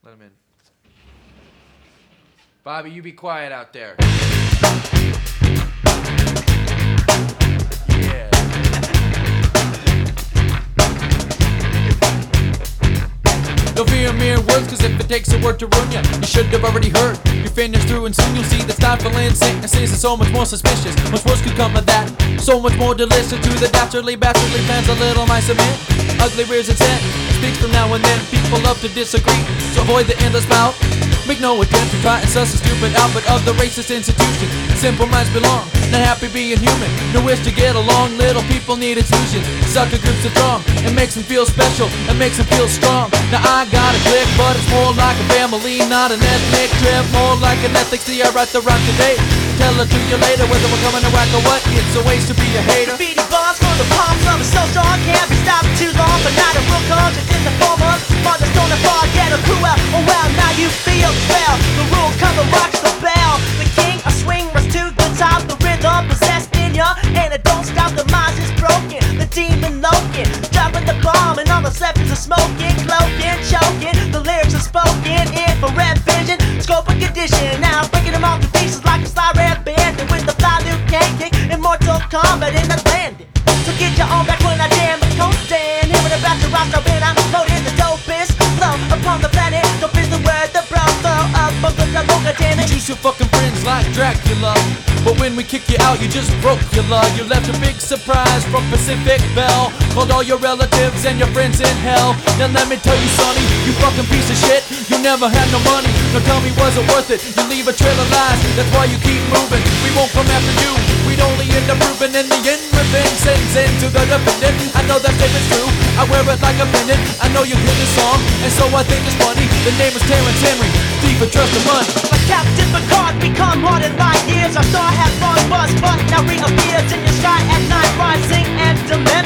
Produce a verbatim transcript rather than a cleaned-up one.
Let him in. Bobby, you be quiet out there. Yeah. Don't fear mere words, cause if it takes a word to ruin ya, you should have already heard. You're finished through and soon you'll see that stifling sicknesses is so much more suspicious. Much worse could come of that. So much more delicious to the dastardly, bastardly plans a little mice submit. Ugly rears its head, speaks from now and then. People love to disagree, so avoid the endless bout. Make no attempt to try and suss a stupid output of the racist institution. Simple minds belong, not happy being human. No wish to get along, little people need exclusion. Sucker groups are strong, it makes them feel special, it makes them feel strong. Now I got a click, but it's more like a family, not an ethnic trip. More like an ethics, see I write the rhyme today. Tell it to you later, whether we're coming to whack or what. It's a waste to be a hater. Graffiti bars for the palms, love is so strong, can't be stopped too long. But not a real cause, it's in the form of Mother Stone and Far, get a crew out. Oh well, now you feel the spell. The rule cover rocks the bell. The king of swing runs to the top. The rhythm possessed in ya, and it don't stop. The mind is broken, the demon loking, dropping the bomb, and all the weapons are smoking, cloaking, choking. The lyrics are spoken, infrared vision, scope and condition. Now I'm breaking them all to pieces like a sly red band. And with the fly Liu Kang kick, immortal combat in the landing. So get your own back when I jam the coast stand. Hearing about the roster when I loaded the dopest flow upon the planet. Dope is the word, the brother of both of the boca, damn it. You choose your fucking friends like Dracula, but when we kick you out, you just broke your love. You left a big surprise from Pacific Bell. Called all your relatives and your friends in hell. Now let me tell you, sonny, you fucking piece of shit. You never had no money, no tell me was it worth it. You leave a trail of lies, that's why you keep moving. We won't come after you, we'd only end up proving in the end. Revenge sends into the defendant. I know that statement's true, I wear it like a pendant. I know you hear this song, and so I think it's funny. The name is Terrence Henry, thief and trust the money. Like Captain Picard, become more than light years. Our star has long buzz, but now reappears in your sky at night, rising and dimension.